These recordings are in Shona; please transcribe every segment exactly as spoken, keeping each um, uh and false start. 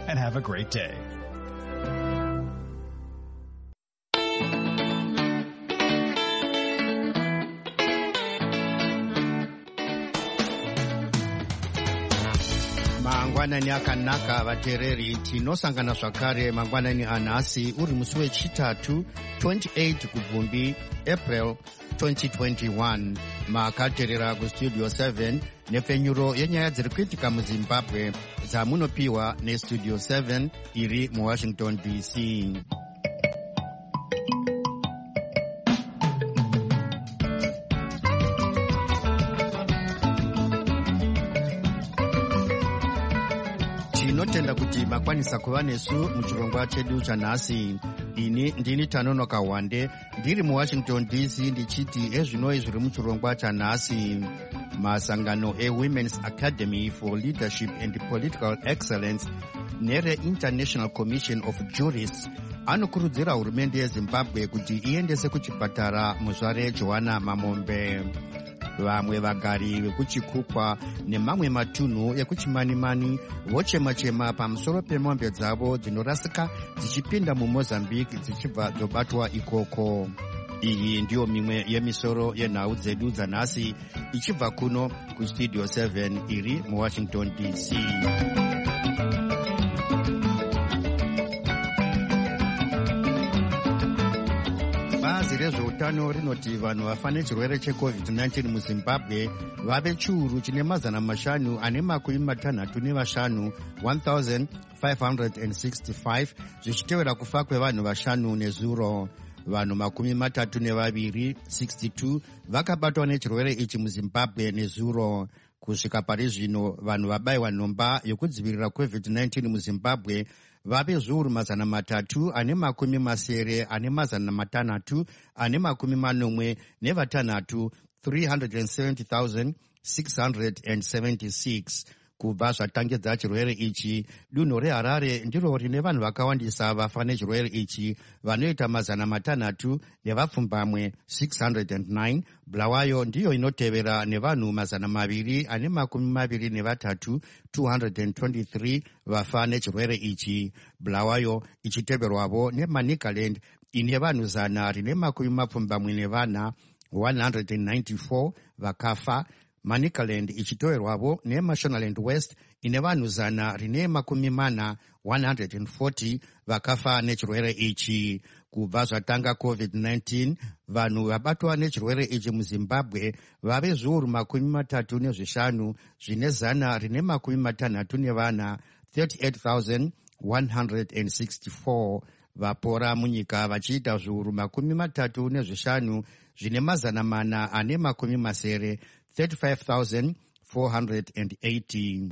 and have a great day. Mangwanani akanaka vatereri tinosangana zvakare mangwanani anhasi uri musi wechitatu twenty-eight kubvumbi April twenty twenty-one. Makaterera kustudio seven nepfenyuro yenyaya dziri kuitika muZimbabwe dzamunopiwa nestudio seven iri muWashington D C. Tinotenda kuti makwanisa kuva nesu muchirongwa chedu chanhasi. Ini ndini Tanonoka Wande ndiri muWashington D C ndichiti ezvinoi zviri muchirongwa chanhasi. Masangano eWomen's Academy for Leadership and Political Excellence nere International Commission of Jurists anokurudzira hurumende yeZimbabwe kuti iendese kuchipatara muzvare Joanna Mamombe. Vamwe vagari vekuchikukwa nemamwe matunhu ekuchimanimani vochema-chema pamusoro pemombe dzavo dzinorasika dzichipinda muMozambique dzichibva dzobatwa ikoko. Iyi ndiyo mimwe yemisoro yenhau dzedu dzanhasi ichibva kuno kustudio seven iri muWashington D C. Bazi rezveutano rinoti vanhu vafa nechirwere checovid nineteen muZimbabwe vave chiuru chine mazana mashanu ane makumi matanhatu nevashanu one thousand five hundred sixty-five zvichitevera kufa kwevanhu vashanu nezuro. Vanhu makumi matatu nevaviri sixty-two vakabatwa nechirwere ichi muZimbabwe nezuro. Kusvika pari zvino vanhu vabayiwa nhomba yokudzivirira covid nineteen muZimbabwe vave zviuru mazana matatu ane makumi masere ane mazana matanhatu ane makumi manomwe nevatanhatu three hundred seventy thousand six hundred seventy-six. Kubva zvatangidza chirwere ichi, dunhu reHarare ndiro rine vanhu vakawandisa vafa nechirwere ichi vanoita mazana matanhatu nevapfumbamwe six hundred nine. Bulawayo ndiyo inotevera nevanhu mazana maviri ane makumi maviri nevatatu two hundred twenty-three vafa nechirwere ichi. Bulawayo ichiteverwavo neManicaland ine vanhu zana rine makumi mapfumbamwe nevana one hundred ninety-four vakafa. Manicaland ichiteverwavo neMashonaland West ine vanhu zana rine makumi mana one hundred forty vakafa nechirwere ichi. Kubva zvatanga covid nineteen vanhu vabatwa nechirwere ichi muZimbabwe vave zviuru makumi matatu nezvishanu zvine zana rine makumi matanhatu nevana thirty-eight thousand one hundred sixty-four. Vapora munyika vachiita zviuru makumi matatu nezvishanu zvine mazana mana ane makumi masere thirty-five thousand four hundred eighty.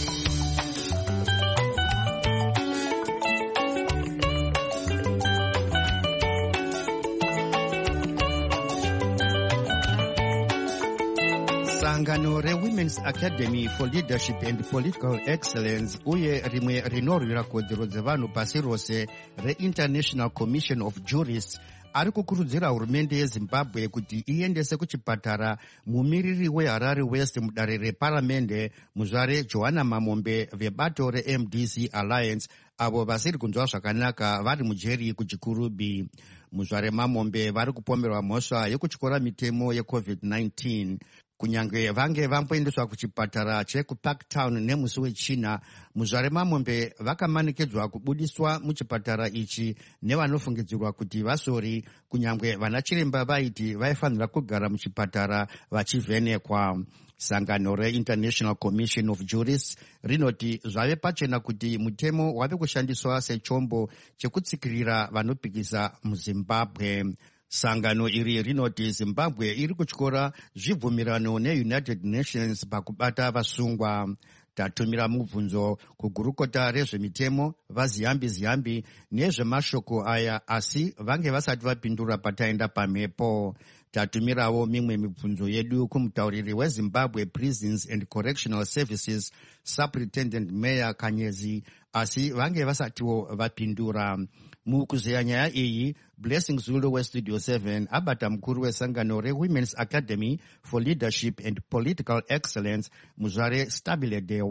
Sangano reWomen's Academy for Leadership and Political Excellence uye rimwe rinorwira kodzero dzevanhu pasi rose reInternational Commission of Jurists ari kukurudzira hurumende yeZimbabwe kuti iendese kuchipatara mumiriri weHarare West mudare reparamende muzvare Joanna Mamombe vebato reM D C Alliance avo vasiri kunzwa zvakanaka vari mujeri kuchikurubi. Muzvare Mamombe vari kupomerwa mhosva yekutyora mitemo yecovid nineteen. Kunyange vange vamboendeswa kuchipatara chekuParktown nemusi wechina, muzvare Mamombe vakamanikidzwa kubudiswa muchipatara ichi nevanofungidzirwa kuti vasori, kunyange vanachiremba vaiti vaifanira kugara muchipatara vachivhenekwa. Sangano reInternational Commission of Jurists rinoti zvave pachena kuti mutemo wave kushandiswa sechombo chekutsikirira vanopikisa muZimbabwe. Sangano iri rinoti Zimbabwe iri kutyora zvibvumirano neUnited Nations pakubata vasungwa. Tatumira mubvunzo kugurukota rezvemitemo vaZiyambi Ziyambi nezvemashoko aya asi vange vasati vapindura pataenda pamhepo. Tatumirawo mimwe mibvunzo yedu kumutauriri weZimbabwe Prisons and Correctional Services Superintendent Mayor Kanyezi asi vange vasatiwo vapindura. Mukuzeya nyaya iyi, Blessing Zulu weStudio seven abata mukuru wesangano reWomen's Academy for Leadership and Political Excellence muzvare Stabile Dewa.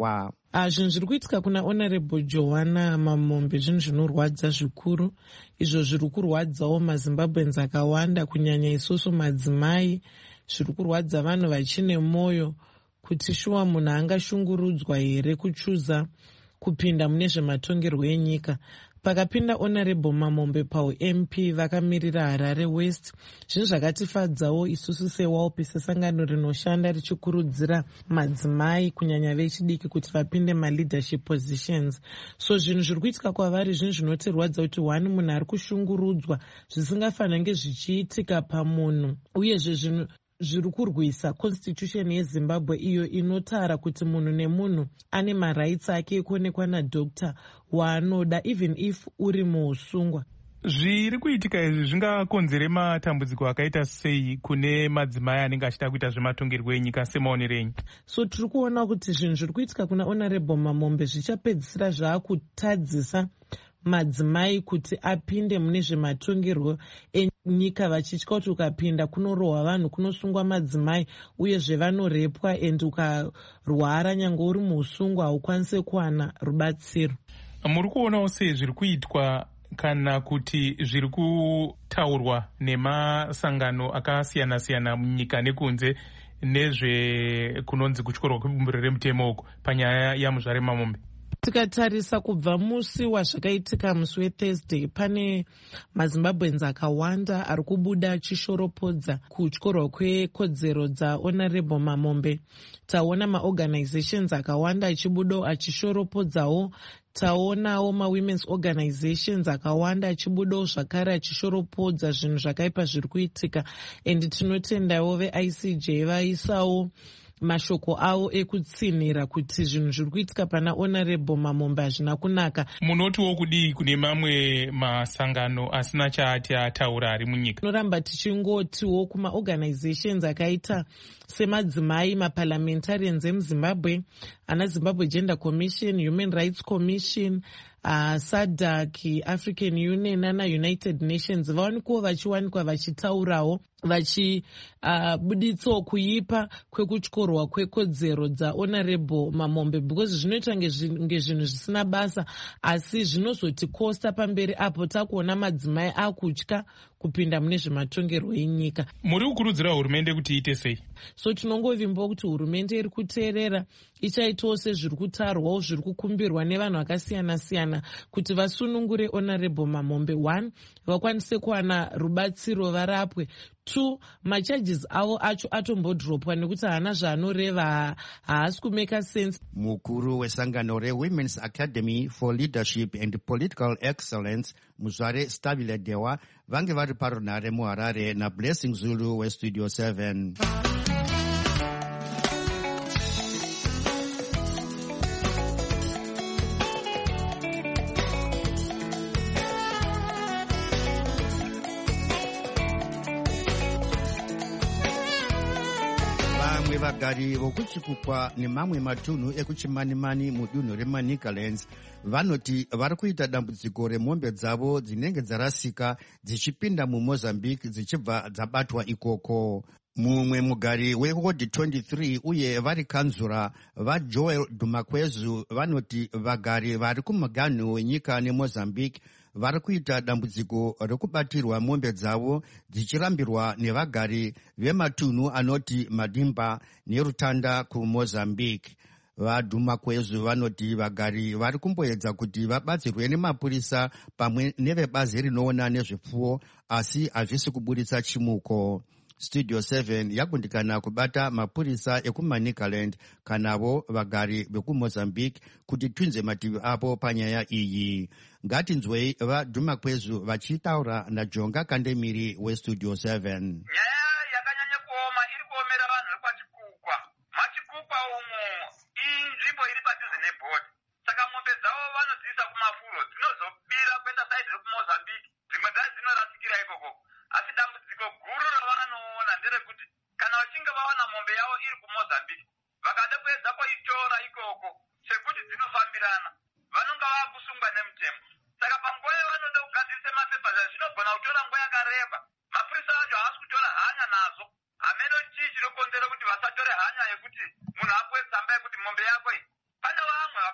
Uh, zvinhu zviri kuitika kuna Honorable Joanna Mamombe zvinhu zvinorwadza zvikuru, izvo zviri kurwadzawo maZimbabweans akawanda, kunyanya isusu madzimai. Zviri kurwadza vanhu vachine mwoyo kuti shuwa munhu angashungurudzwa here kuchuza kupinda mune zvematongerwo enyika. Pakapinda Honorable Mamombe pau-M P vakamirira Harare West, zvinhu zvakatifadzawo isusu seWALP, sesangano rinoshanda richikurudzira madzimai kunyanya vechidiki kuti vapinde maleadership positions. So zvinhu zviri kuitika kwavari zvinhu zvinotirwadza kuti one, munhu ari kushungurudzwa zvisingafanira zvichiitika pamunhu, uyezve zvinhu zviri kurwisa constitution yeZimbabwe iyo inotara kuti munhu nemunhu ane marights ake ekuonekwa nadokta waanoda even if uri muusungwa. Zviri kuitika izvi zvingakonzere matambudziko akaita sei kune madzimai anenge achida kuita zvematongerwo enyika semaonero enyu? So tiri kuona kuti zvinhu zviri kuitika kuna Honorable Mamombe zvichapedzisira zvaakutadzisa madzimai kuti apinde mune zvematongerwo enyika, vachitya kuti ukapinda kunorohwa vanhu, kunosungwa madzimai, uyezve vanorepwa, and ukarwara nyange uri muusungwa haukwanisi kuwana rubatsiro. Muri kuonawo sei zviri kuitwa kana kuti zviri kutaurwa nemasangano akasiyana-siyana munyika nekunze nezvekunonzi kutyorwa kwebumbiro remutemo uko panyaya yaMuzvare Mamombe? Tikatarisa kubva musi wazvakaitika musi weThursday, pane maZimbabweans akawanda ari kubuda achishoropodza kutyorwa kwekodzero dzaHonorable Mamombe. Taona maorganizations akawanda achibudawo achishoropodzawo. Taonawo mawomen's organizations akawanda achibudawo zvakare achishoropodza zvinhu zvakaipa zviri kuitika, and tinotendawo veI C J vaisawo mashoko avo ekutsinhira kuti zvinhu zviri kuitika pana Honorable Mamombe hazvina kunaka. Munotiwo kudii kune mamwe masangano asina chaati ataura ari munyika? Tinoramba tichingotiwo kumaorganizations akaita semadzimai, maparliamentarians emuZimbabwe, ana Zimbabwe Gender Commission, Human Rights Commission, uh, SADC, African Union nana United Nations vaonekwawo vachiwanikwa vachitaurawo vachibuditsawo uh, kuipa kwekutyorwa kwekodzero dzaHonorable Mamombe, because zvinoita ngezvinhu zvisina basa asi zvinozotikosta pamberi apo takuona madzimai akutya kupinda mune zvematongerwo enyika. Muri kukurudzira hurumende kuti iite sei? So tinongovimbawo kuti hurumende iri kuteerera ichaitawo sezviri kutarwawo zviri kukumbirwa nevanhu vakasiyana-siyana kuti vasunungure Honorable Mamombe. One, vakwanise kuwana rubatsiro varapwe. Two, macharges avo acho atombodropwa nekuti haana zvaanoreva, haasi kumeka sense. Mukuru wesangano reWomen's Academy for Leadership and Political Excellence, Muzvare Stabile Dewa, vange vari parunare muHarare naBlessing Zulu weStudio seven. Vagari vokuchikukwa nemamwe matunhu ekuchimanimani mudunhu reManicalands vanoti vari kuita dambudziko remombe dzavo dzinenge dzarasika dzichipinda muMozambique dzichibva dzabatwa ikoko. Mumwe mugari weWard twenty-three uye vari kanzura vaJoel Dumakwezu vanoti vagari vari kumuganhu wenyika neMozambique vari kuita dambudziko rekubatirwa mombe dzavo dzichirambirwa nevagari vematunhu anoti Madimba neRutanda kuMozambique. VaDumakwezu vanoti vagari vari kumboedza kuti vabatsirwe nemapurisa pamwe nevebazi rinoona nezvipfuwo asi hazvisi kuburitsa chimuko. Studio seven yakundikana kubata mapurisa ekuManicaland kanavo vagari vekuMozambique kuti twinze mativi avo panyaya iyi. Ngatinzwei vaDumakwezu vachitaura naJonga Kandemiri weStudio seven. Nyaya yakanyanya kuoma iri kuomera vanhu vekwachikukwa. Machikukwa umo inzvimbo iri padhuze nebhodha. Saka mombe dzavo vanodziisa kumafuro dzinozobira kuenda saidi rekuMozambique. Dzimwe dzacho dzinorasikira ikoko. Asi dambudziko guru ravanoona nderekuti kana vachinge vawana mombe yavo iri kuMozambique vakada kuedza kuitora ikoko sekuti dzinofambirana vanonga vakusungwa nemutemo. Saka panguva yavanoda kugadzirisa mapepa zvinogona kutora nguva yakareba. Mapurisa acho haasi kutora hanya nazo. Hameno chii chinokonzera kuti vasatore hanya yekuti munhu apuwe tsamba yekuti mombe yako iyi. Pane vamwe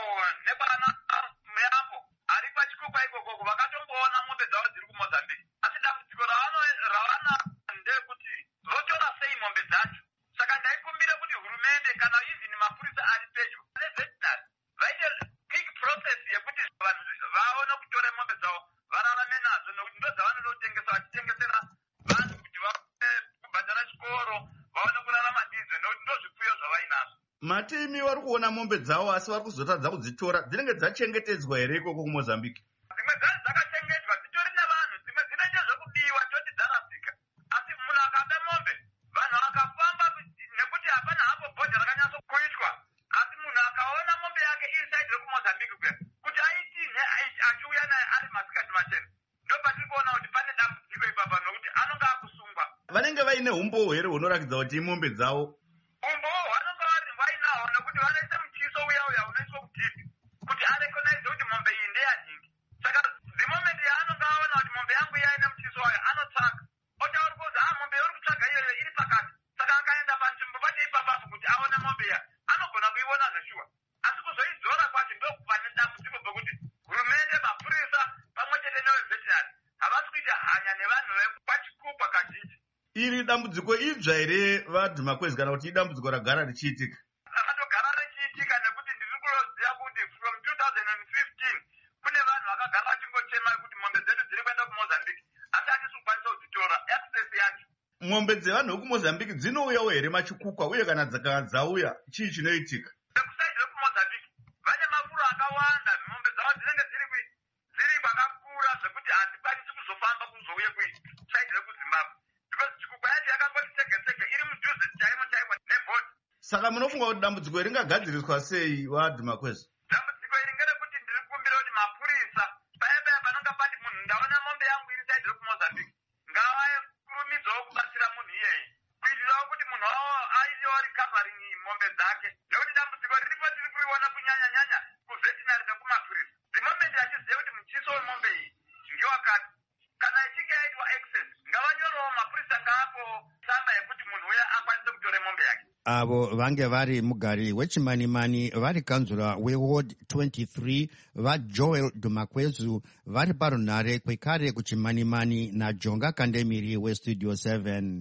nebwana muyambo ari pachikukwa ikoko vakatomboona mombe dzavo dziri kumozambique. Asi dambudziko ravana ndekuti votora sei mombe dzacho. Saka ndaikumbira kuti hurumende kana even mapurisa ari pedyo neveterinary vaite quick process yekuti vanhu vaone kutora mombe dzavo vararame nadzo, nokuti ndo dzavanodotengesa vachitengesera vanhu kuti vaone kubhadhara chikoro, vaone kurarama ndidzo, nokuti ndo zvipfuyo zvavainazvo. Matimi vari kuona mombe dzavo asi vari kuzotadza kudzitora. Dzinenge dzachengetedzwa here ikoko kuMozambique? Dzimwe dzacho dzakachengetwa dzitori navanhu, dzimwe dzinoite zvekubiwa toti dzarasika. Asi munhu akaba mombe vanhu vakafamba, nekuti hapana hapo bhodha rakanyatso kuitwa. Asi munhu akaona mombe yake iri saidi rekuMozambique kuya kuti aitine achiuya naye ari masikati machena, ndo patiri kuona kuti pane dambudziko ipapa, nokuti anonga akusungwa. Vanenge vaine umbo here hunoratidza kuti imombe dzavo? Umbo vanonga vainaho, nekuti vanoise muchiso uya uya unoiswa kudhipi kuti arekonaize kuti mombe iyi ndeyaningi. Saka the moment yaanonga aona kuti mombe yangu iya ine muchiso wayo anotsvaga, otaura kuti ah, mombe uri kutsvaga iyoyo iri pakati. Saka akaenda panzvimbo pacho ipapapo kuti aone mombe iya, anogona kuiona zveshuwa. Asi kuzoidzora kwacho ndo pane dambudziko pekuti hurumende, mapurisa pamwe chete neveveterinary havasi kuita hanya nevanhu vepachikupwa kazhinji. Iri dambudziko idzva here vaDhumakwezi kana kuti idambudziko ragara richiitika? Rakatogara richiitika nekuti ndiri kuziva kuti from two thousand fifteen kune vanhu vakagara vachingochema kuti mombe dzedu dziri kuenda kuMozambique, asi hatisi kukwanisa kudzitora access yacho. Mombe dzevanhu vekuMozambique dzinouyawo here machikukwa, uye kana dzakava dzauya chii chinoitika? Sekusaidi rekuMozambique vane mafuro akawanda, mombe dzavo dzinenge dziri kwakakura zvekuti hadzikwanisi kuzofamba kuzouye kusaidi rekuZimbabwe, because chikukwa yacho yakangoti tsege-tsege iri mudhuze chaimo chaimo nebhodha. Saka munofunga kuti dambudziko ringagadziriswa sei vaDhumakwezi? Dambudziko iri ngerekuti ndiri kukumbira kuti mapurisa paya paya panonga pati munhu ndaona mombe yangu iri saidi rekuMozambique ngavakurumidzawo kubatsira munhu iyeyi, kuitirawo kuti munhu wavo aiitewo recovering mombe dzake, nekuti dambudziko riripo tiri kuiona kunyanya nyanya kuveterinary nekumapurisa. The moment achiziva kuti muchiso wemombe iyi ngewakati, kana ichinge yaitwa access ngavanyorewo, mapurisa ngaapo tsamba yekuti munhu uya akwanise kutora mombe yake. Avo vange vari mugari wechimanimani vari kanzura weward twenty-three vaJoel Dhumakwezu vari parunhare kwekare kuchimanimani naJonga Kandemiri westudio seven.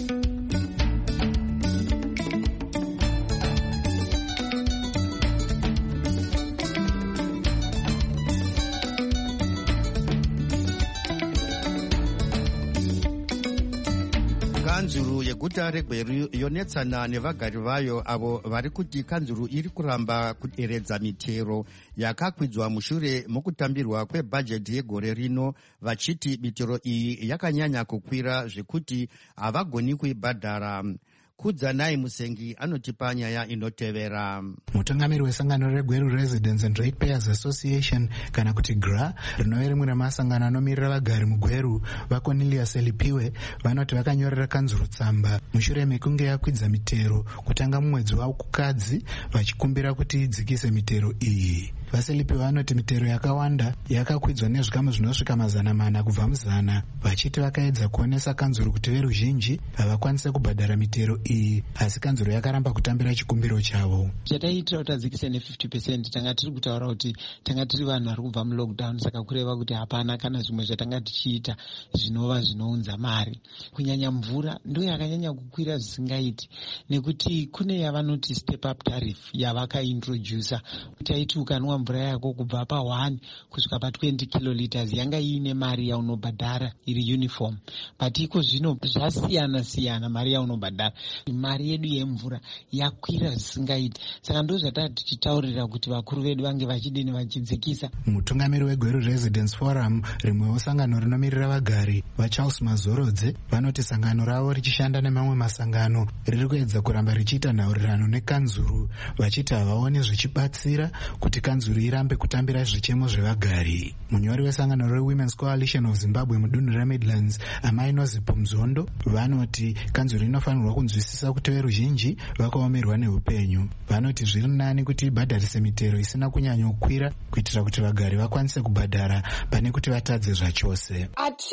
Kanzuru yeguta reGweru yonetsana nevagari vayo avo vari kuti kanzuru iri kuramba kuderedza mitero yakakwidzwa mushure mokutambirwa kwebhajeti yegore rino, vachiti mitero iyi yakanyanya kukwira zvekuti havagoni kuibhadhara. Kudzanai Musengi anotipa nyaya inotevera. Mutungamiri wesangano reGweru Residents and Ratepayers Association kana kuti G R A rinove rimwe ramasangano anomirira vagari muGweru vaCornelius Elipiwe vanoti vakanyorera kanzuru tsamba mushure mekunge yakwidza mitero kutanga mumwedzi waKukadzi vachikumbira kuti idzikise mitero iyi. VaSelipiwe vanoti mitero yakawanda yakakwidzwa nezvikamu zvinosvika mazana mana kubva muzana, vachiti vakaedza kuonesa kanzuru kuti veruzhinji havakwanise kubhadhara mitero iyi, asi kanzuru yakaramba kutambira chikumbiro chavo. Chataitira kuti adzikise ne fifty percent tanga tiri kutaura kuti tanga tiri vanhu vari kubva mulockdown, saka kureva kuti hapana kana zvimwe zvatanga tichiita zvinova zvinounza mari. Kunyanya mvura ndo yakanyanya kukwira zvisingaiti, nekuti kune yavanoti step up tariff yavakaintroducer. Taiti ukanwa mvura yako kubva pa one kusvika pa twenty kiloliters yanga iine mari yaunobhadhara iri uniform, but iko zvino zvasiyana siyana mari yaunobhadhara. Mari yedu yemvura yakwira zvisingaiti, saka ndo zvatati tichitaurira kuti vakuru vedu vange vachidini vachidzikisa. Mutungamiri weGweru Residents Forum, rimwewo sangano rinomirira vagari, vaCharles Mazorodze vanoti sangano ravo richishanda nemamwe masangano riri kuedza kuramba richiita nhaurirano nekanzuru, vachiti havaoni zvichibatsira kuti kanzuru irambe kutambira zvichemo zvevagari. Munyori wesangano reWomen's Coalition of Zimbabwe mudunhu reMidlands, Amai Nozipo Mzondo, vanoti kanzuru inofanirwa kunzwisisa kuti veruzhinji vakaomerwa neupenyu. Vanoti zviri nani kuti ibhadharise mitero isina kunyanya kukwira kuitira kuti vagari vakwanise kubhadhara pane kuti vatadze zvachose. Hatina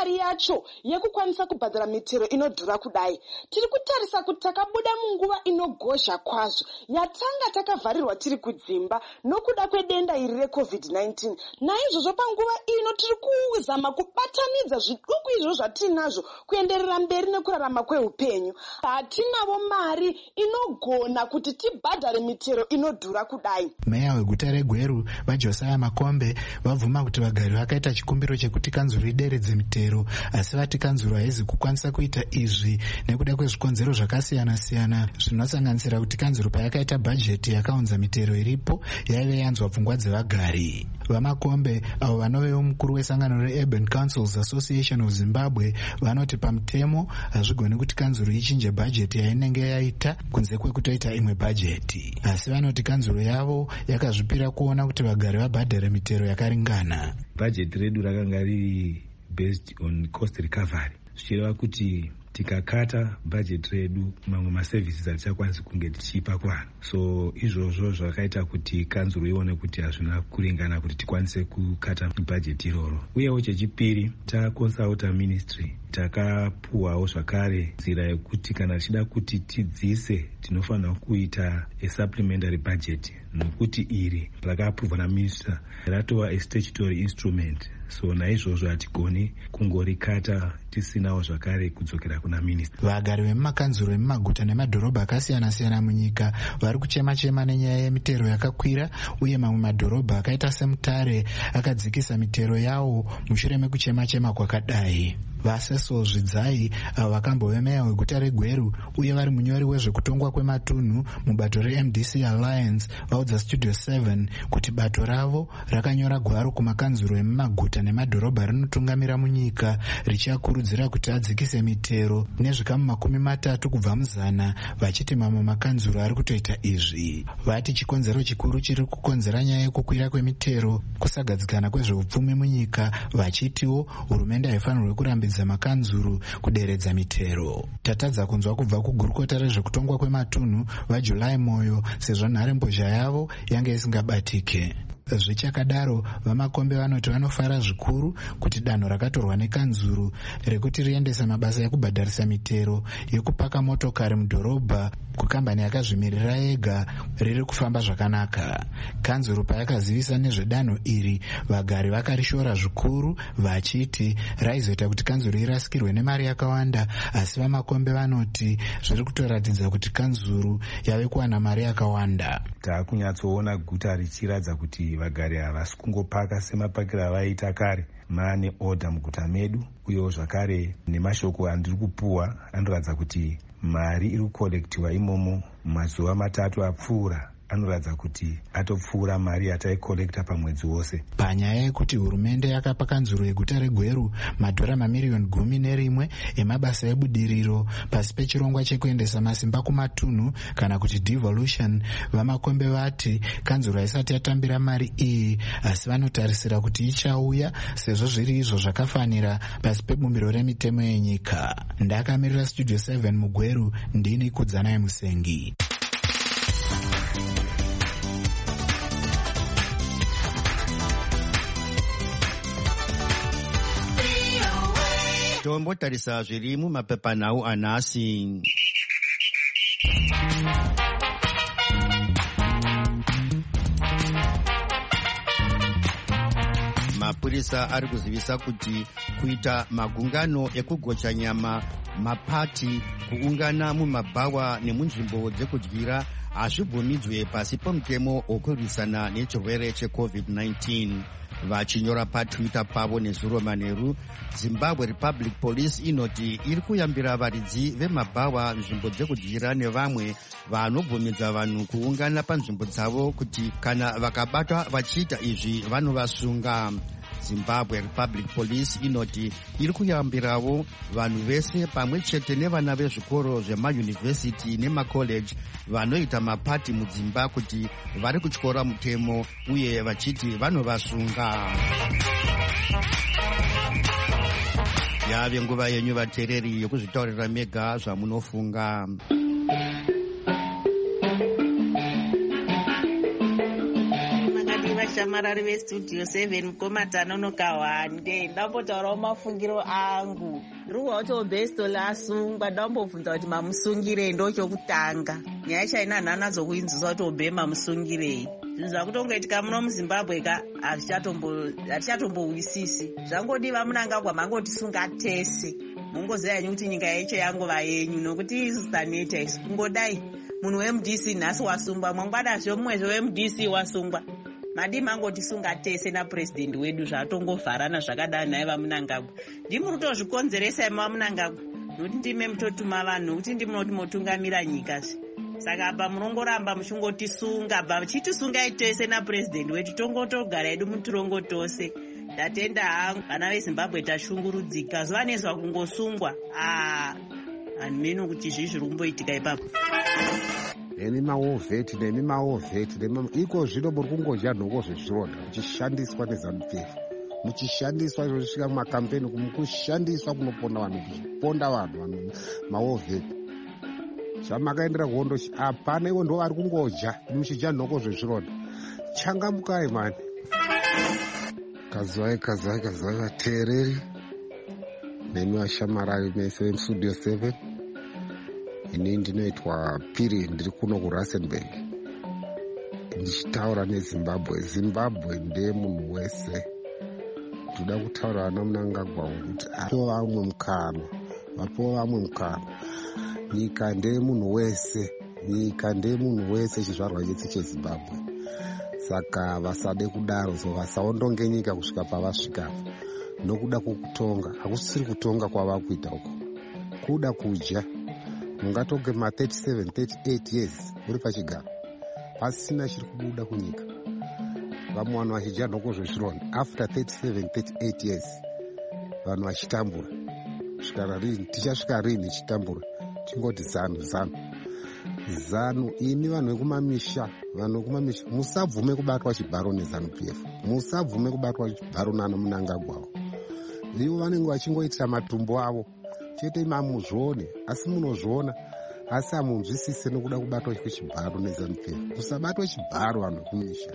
mari yacho yekukwanisa kubhadhara mitero inodhura kudai. Tiri kutarisa kuti takabuda munguva inogozha kwazvo yatanga takavharirwa tiri kudzimba nokuda kwedenda iri recovid nineteen. Naizvozvo panguva ino tiri kuzama kubatanidza zviduku izvo zvatinazvo kuenderera mberi nekurarama kweupenyu. Hatinavo mari inogona kuti tibhadhare mitero inodhura kudai. Meya weguta reGweru vaJosiah Makombe vabvuma kuti vagari vakaita chikumbiro chekuti kanzuro ideredze mitero, asi vati kanzuro haizi kukwanisa kuita izvi nekuda kwezvikonzero zvakasiyana siyana zvinosanganisira kuti kanzuro payakaita bhajeti yakaunza mitero iripo yaive yanzwa pfungwa dzevagari. Vamakombe avo vanovewo mukuru wesangano reUrban Councils Association of Zimbabwe vanoti pamutemo hazvigoni kuti kanzuro ichinje bhajeti yainenge yaita kunze kwekutoita imwe bhajeti, asi vanoti kanzuro yavo yakazvipira kuona kuti vagari vabhadhare mitero yakaringana. Bhajeti redu rakanga riri based on cost recovery, zvichireva kuti tikakata bhajeti redu mamwe maservices hatichakwanisi kunge tichipa kuvanhu. So izvozvo zvakaita kuti kanzuro ione kuti hazvina kuringana kuti tikwanise kukata bhajeti iroro. Uyewo chechipiri, takonsulta ministry, takapuwawo zvakare nzira yekuti kana tichida kuti tidzise tinofanira kuita a supplementary budget, nokuti iri rakaapurwa naminister ratova a statutory instrument. So naizvozvo hatigoni kungorikata tisinawo zvakare kudzokera kuna minister. Vagari vemumakanzuro emumaguta nemadhorobha akasiyana siyana munyika vari kuchema chema nenyaya yemitero yakakwira, uye mamwe madhorobha akaita seMutare akadzikisa mitero yawo mushure mekuchema chema kwakadai. Vaseso Zvidzai avo vakambove meya weguta reGweru uye vari munyori wezvekutongwa kwematunhu mubato reM D C Alliance vaudza Studio seven kuti bato ravo rakanyora gwaro kumakanzuro emumaguta nemadhorobha rinotungamira munyika richiakurudzira kuti adzikise mitero nezvikamu makumi matatu kubva muzana, vachiti mamwe makanzuro ari kutoita izvi. Vati chikonzero chikuru chiri kukonzera nyaya yekukwira kwemitero kusagadzikana kwezveupfumi munyika, vachitiwo hurumende haifanirwi kurambidza makanzuro kuderedza mitero. Tatadza kunzwa kubva kugurukota rezvekutongwa kwematunhu vaJulai Moyo sezvo nharembozha yavo yange isingabatike. Zvichakadaro, Vamakombe vanoti vanofara zvikuru kuti danho rakatorwa nekanzuro rekuti riendesa mabasa ekubhadharisa mitero yekupaka motokari mudhorobha kukambani yakazvimirira yega riri kufamba zvakanaka. Kanzuro payakazivisa nezvedanho iri, vagari vakarishora zvikuru vachiti raizoita kuti kanzuro irasikirwe nemari yakawanda, asi Vamakombe vanoti zviri kutoratidza kuti kanzuro yave kuwana mari yakawanda. Takunyatsoona guta richiratidza kuti vagari havasi kungopaka semapakiro avaita kare. Maane order muguta medu, uyewo zvakare nemashoko andiri kupuwa anoratidza kuti mari iri kukolektiwa imomo mazuva matatu apfuura anoratidza kuti atopfuura mari yataikolekta pamwedzi wose. Panyaya yekuti hurumende yakapa kanzuro yeguta reGweru madhora mamiriyoni gumi nerimwe emabasa ebudiriro pasi pechirongwa chekuendesa masimba kumatunhu kana kuti devolution, Vamakombe vati kanzuro haisati yatambira mari iyi, asi vanotarisira kuti ichauya sezvo zviri izvo zvakafanira pasi pebumbiro remitemo yenyika. Ndakamirira Studio seven muGweru, ndini Kudzanai Musengi. Tombotarisa zviri mumapepanhau anhasi. Mapurisa ari kuzivisa kuti kuita magungano ekugocha nyama, mapati, kuungana mumabhawa nemunzvimbo dzekudyira hazvibvumidzwe pasi pomutemo wokurwisana nechirwere checovid nineteen. Vachinyora patwitter pavo nezuro manheru, Zimbabwe Republic Police inoti iri kuyambira varidzi vemabhawa, nzvimbo dzekudyira nevamwe vanobvumidza vanhu kuungana panzvimbo dzavo kuti kana vakabatwa vachiita izvi vanovasunga. Zimbabwe Republic Police inoti iri kuyambirawo vanhu vese pamwe chete nevana vezvikoro zvemayunivhesiti nemakoleji vanoita mapati mudzimba kuti vari kutyora mutemo uye vachiti vanovasunga. Yave nguva yenyu vateereri yokuzvitaurira mega zvamunofunga. vashamarari vestudio seven mukomatano nokawande ndambotaurawo mafungiro angu ndikuwa kuti obesto lasungwa ndambobvunza kuti mamusungirei ndochokutanga nyaya chaina nhana dzokuinzisa kuti obe mamusungirei zvinhu zvakutongoitika muno muzimbabwe ka hazvichatombowisisi zvangodiva munangagwa mangotisunga tese mungoziva yenyu kuti nyika yacho yangova yenyu nokuti isi staneta isi kungodai munhu wemu D C nhasi wasungwa mwangwadazvo mumwezvo wemu D C wasungwa madi mangotisunga tese napurezidendi wedu zvatongovharana zvakadani naye vamunangagwa ndimuri kutozvikonzeresai mamunangagwa nokuti ndime mutotuma vanhu nokuti ndimunoti motungamira nyikazve saka apa munongoramba muchingotisunga bva muchitisungai tese napurezidendi wedu tongotogara edu mutirongo tose ndatenda hangu vana vezimbabwe tashungurudzika zuva nezwa kungosungwa a hanhu meno kuti zvii zviri kumboitika ipapo nemi maovheti nemi maovheti iko zvino muri kungodya nhongo zvezvironda muchishandiswa neZANU-P F muchishandiswa izvozvisvika mumakampeni kushandiswa kunoponda vanhu kuchiponda vanhu vanhu maovheti zvamakaendera kuhondo hapana ivo ndo vari kungodya muchidya nhongo zvezvironda changamukai mani kazwai kazwai kazwai vateereri nemi vashamarari mese vemustudio seven ini ndinoitwa Piri ndiri kuno kuRustenburg ndichitaura neZimbabwe. Zimbabwe ndemunhu wese toda kutaura ana Mnangagwa kuti apo vamwe mukana vapo vamwe mukana nyika ndemunhu wese nyika ndemunhu wese chizvarwa chese cheZimbabwe saka vasade kudaro so vasaondonge nyika kusvika pavasvika nokuda kwokutonga hakusiri kutonga kwava kuita uko kuda kudya mungatoge ma thirty-seven thirty-eight years uri pachigaro pasina chiri kubuda kunyika vamwe vanhu vachidya nhongo zvezvironda after thirty-seven thirty-eight years vanhu vachitambura kusvika rini tichasvika rini chitambura tingoti zanu zanu zanu imi vanhu vekumamisha vanhu vekumamisha musabvume kubatwa chibharo neZANU-P F musabvume kubatwa chibharo nana Mnangagwawo ivo vanenge vachingoitira matumbu avo chete mamuzvione asi munozviona asi hamunzwisise nokuda kubatwa kwechibharo neZANU-P F musabatwa chibharo vanhu vekumisha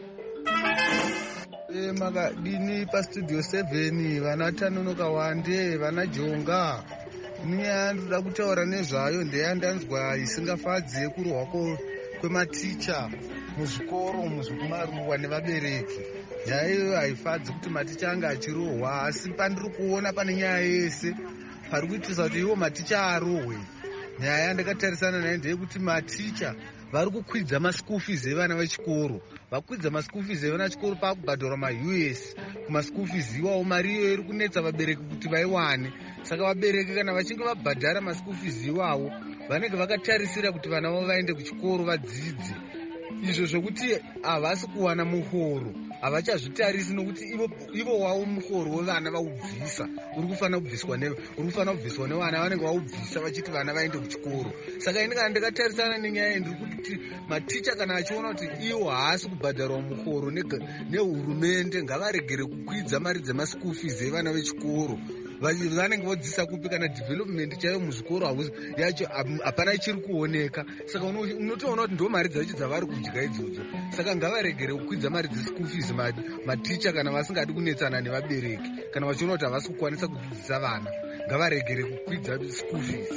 e, makadini pastudio seven vana Tanonoka Wande vana Jonga nyaya ndoda kutaura nezvayo ndeyandanzwa isingafadzi yekurohwa kwematicha muzvikoro muzvikumaruwa nevabereki nyaya iyoyo haifadzi kuti maticha anga achirohwa asi pandiri kuona pane nyaya yese pari kuitisa kuti ivo maticha arohwe nyaya yandakatarisana nayo ndeyekuti maticha vari kukwidza maschool fees evana vechikoro vakwidza maschool fees evana vechikoro paakubhadhara ma-U S kumaschool fees iwawo mari iyoyo iri kunetsa vabereki kuti vaiwane saka vabereki kana vachinge vabhadhara maschool fees iwawo vanenge vakatarisira kuti vana vavo vaende kuchikoro vadzidze izvo zvokuti havasi kuwana muhoro havachazvitarisi nokuti ivo, ivo wavo muhoro wevana vaubvisa uri kufanira kubviswa ne uri kufanira kubviswa nevana vanenge vaubvisa vachiti vana vaende kuchikoro saka ini kana ndikatarisana nenyaya iyi ndiri kuti maticha kana achiona kuti iwo haasi kubhadharwa muhoro nehurumende ngavaregere kukwidza mari dzemaschool fees evana vechikoro vanenge vodzisa kupi kana development chaiyo muzvikoro yacho hapana ichiri kuoneka saka unotoona kuti ndo mari dzacho dzavari kudya idzodzo saka ngavaregere kukwidza mari dzeschool fees maticha kana vasingadi kunetsana nevabereki kana vachiona kuti havasi kukwanisa kudzidzisa vana ngavaregere kukwidza school fees.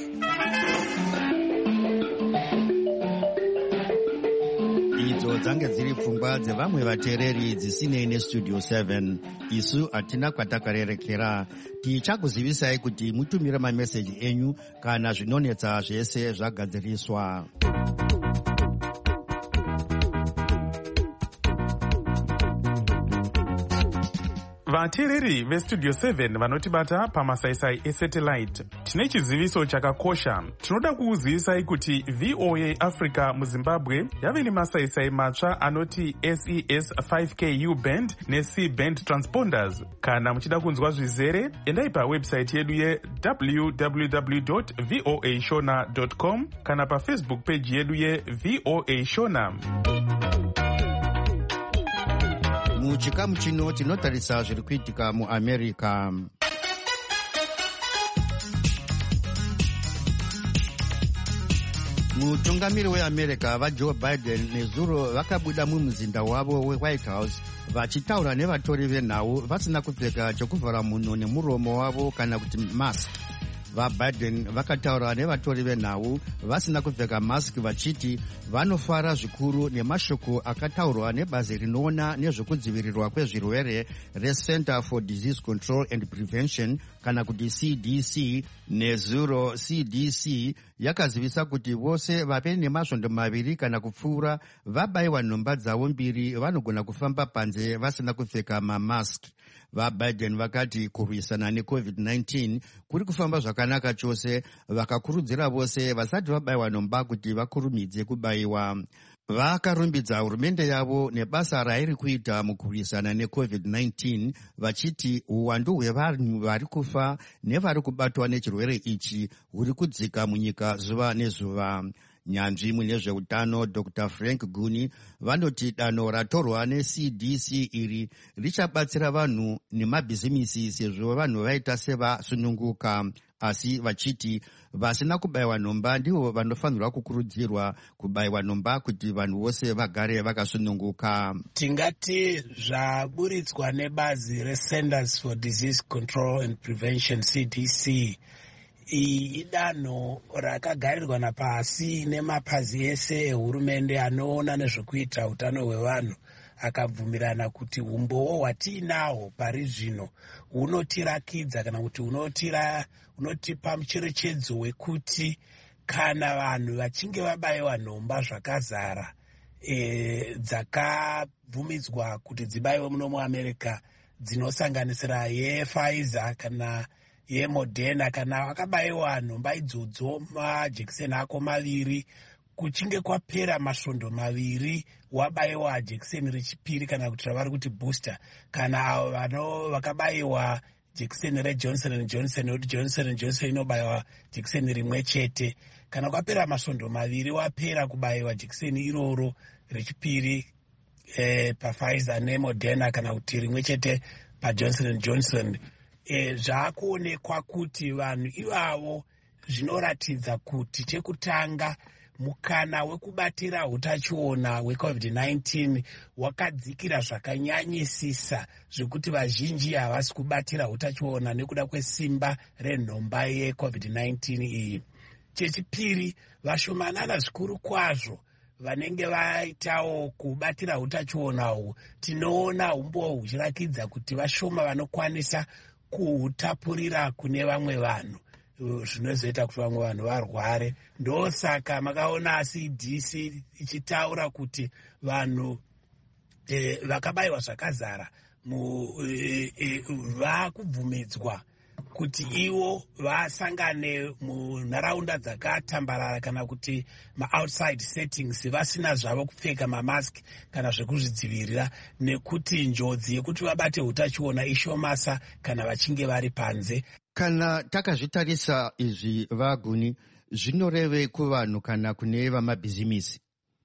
idzo dzange dziri pfungwa dzevamwe vateereri dzisinei nestudio seven isu hatina kwatakarerekera tichakuzivisai kuti mutumire mameseji enyu kana zvinonetsa zvese zvagadziriswa. vateereri vestudio seven vanotibata pamasaisai esatellite tine chiziviso chakakosha. Tinoda kukuzivisai kuti V O A Africa muZimbabwe yave nemasaisai matsva anoti S E S five K U band neC band transponders. Kana muchida kunzwa zvizere endai pawebsite yedu ye w w w dot voa shona dot com kana pafacebook page yedu ye V O A Shona. muchikamu chino tinotarisa zviri kuitika muAmerica. mutungamiri weamerica vajoe biden nezuro vakabuda mumuzinda wavo wewhite house vachitaura nevatori venhau vasina kupfeka chokuvhara mhuno nemuromo wavo kana kuti mask. VaBiden vakataura nevatori venhau vasina kupfeka mask vachiti vanofara zvikuru nemashoko akataurwa nebazi rinoona nezvekudzivirirwa kwezvirwere reCenter for Disease Control and Prevention kana kuti C D C. Nezuro C D C yakazivisa kuti vose vape nemasvondo maviri kana kupfuura vabayiwa nhomba dzavo mbiri vanogona kufamba panze vasina kupfeka mamask. VaBiden vakati kurwisana necovid nineteen kuri kufamba zvakanaka chose, vakakurudzira vose vasati vabayiwa nhomba kuti vakurumidze kubayiwa. Vakarumbidza hurumende yavo nebasa rairi kuita mukurwisana necovid nineteen vachiti uwandu hwevanhu vari kufa nevari kubatwa nechirwere ichi huri kudzika munyika zuva nezuva. Nyanzvi mune zveutano Doctor Frank Guni vanoti danho ratorwa neC D C iri richabatsira vanhu nemabhizimisi sezvo vanhu vaita sevasununguka, asi vachiti vasina kubayiwa nhomba ndivo vanofanirwa kukurudzirwa kubayiwa nhomba kuti vanhu vose vagare vakasununguka. Tingati zvaburitswa nebazi reCenters for Disease Control and Prevention C D C idanho rakagarirwa napasi nemapazi ese ehurumende anoona nezvekuita utano hwevanhu akabvumirana kuti umbowo hwatiinahwo pari zvino hunotirakidza kana kuti hunotira hunotipa mucherechedzo wekuti kana vanhu vachinge vabayiwa nhomba zvakazara e, dzakabvumidzwa kuti dzibayiwe muno muAmerica dzinosanganisira yePfizer kana yeModerna, kana vakabayiwa nhomba idzodzo majekiseni ako maviri kuchinge kwapera masvondo maviri wabayiwa jekiseni rechipiri kana kuti ravari kuti booster, kana avo vano vakabayiwa jekiseni reJohnson and Johnson nekuti Johnson and Johnson inobayiwa jekiseni rimwe chete, kana kwapera masvondo maviri wapera kubayiwa jekiseni iroro rechipiri eh, paPfizer neModerna kana kuti rimwe chete paJohnson and Johnson. E, zvaakuonekwa kuti vanhu ivavo zvinoratidza kuti chekutanga mukana wekubatira utachiona hwecovid nineteen wakadzikira zvakanyanyisisa zvekuti vazhinji havasi kubatira utachiona nekuda kwesimba renhomba yecovid nineteen iyi. Chechipiri, vashomanana zvikuru kwazvo vanenge vaitawo kubatira utachiona uhu tinoona umbo huchirakidza kuti vashoma vanokwanisa kuhutapurira kune vamwe vanhu zvinozoita kuti vamwe vanhu varware. Ndosaka makaona C D C ichitaura kuti vanhu e, vakabayiwa zvakazara e, e, vakubvumidzwa kuti ivo vasangane munharaunda dzakatambarara kana kuti ma-outside settings vasina zvavo kupfeka mamask kana zvekuzvidzivirira, nekuti njodzi yekuti vabate utachiona ishomasa kana vachinge vari panze. Kana takazvitarisa izvi Vaguni, zvinoreve kuvanhu kana kune vamabhizimisi?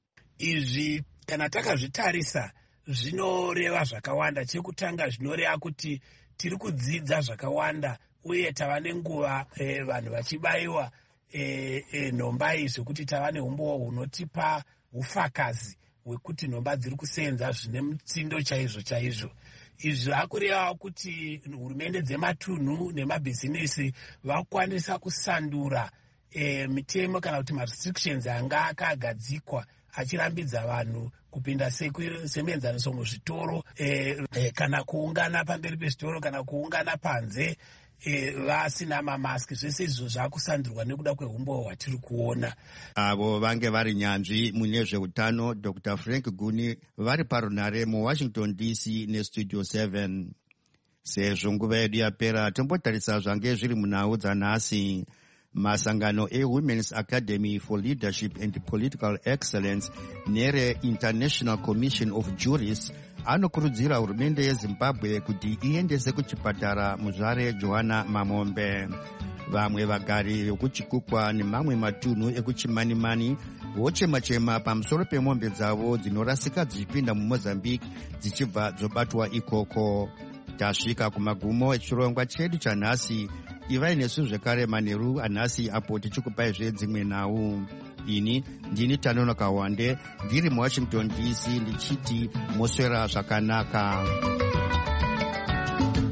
Izvi kana takazvitarisa zvinoreva zvakawanda. Chekutanga zvinoreva kuti tiri kudzidza zvakawanda uye tava nenguva e, vanhu vachibayiwa e, e, nhomba izvi kuti tava neumbo hunotipa ufakazi hwekuti nhomba dziri kusenza zvine mutsindo chaizvo chaizvo. Izvi zvakureva kuti hurumende dzematunhu nemabhizinesi vakwanisa kusandura e, mitemo kana kuti marestrictions anga akagadzikwa achirambidza vanhu kupinda semenzaniso muzvitoro e, e, kana kuungana pamberi pezvitoro kana kuungana panze e, vasina mamaski. Zvese izvo zvakusandurwa nekuda kweumbo hwatiri kuona. Avo vange vari nyanzvi mune zveutano Doctor Frank Guni vari parunare muWashington D C nestudio seven. Sezvo nguva yedu yapera, tombotarisa zvange zviri munhau dzanhasi. Masangano eWomen's Academy for Leadership and Political Excellence nere International Commission of Jurists anokurudzira hurumende yeZimbabwe kuti iendese kuchipatara muzvare Johanna Mamombe. Vamwe vagari vekuchikukwa nemamwe matunhu ekuchimanimani vochema-chema pamusoro pemombe dzavo dzinorasika dzichipinda muMozambique dzichibva dzobatwa ikoko. Tasvika kumagumo echirongwa chedu chanhasi. Ivai nesu zvekare manheru anhasi apo tichikupai zvedzimwe nhau. ini ndini Tanonoka Wande ndiri muWashington D C ndichiti moswera zvakanaka.